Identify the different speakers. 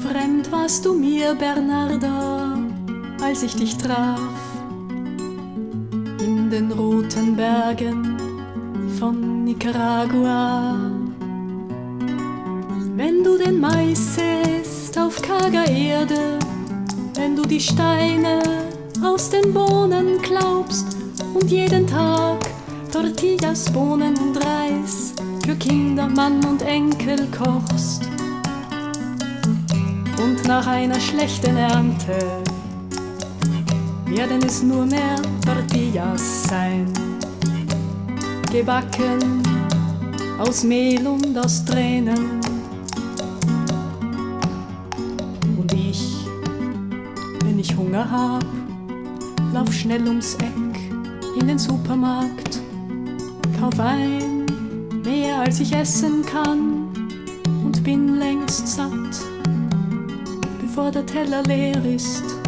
Speaker 1: Fremd warst du mir, Bernarda, als ich dich traf in den roten Bergen von Nicaragua. Wenn du den Mais säst auf karger Erde, wenn du die Steine aus den Bohnen klaubst und jeden Tag Tortillas, Bohnen und Reis für Kinder, Mann und Enkel kochst. Und nach einer schlechten Ernte werden es nur mehr Tortillas sein, gebacken aus Mehl und aus Tränen. Und ich, wenn ich Hunger hab, lauf schnell ums Eck in den Supermarkt, kauf ein, mehr als ich essen kann, und bin längst satt, bevor der Teller leer ist.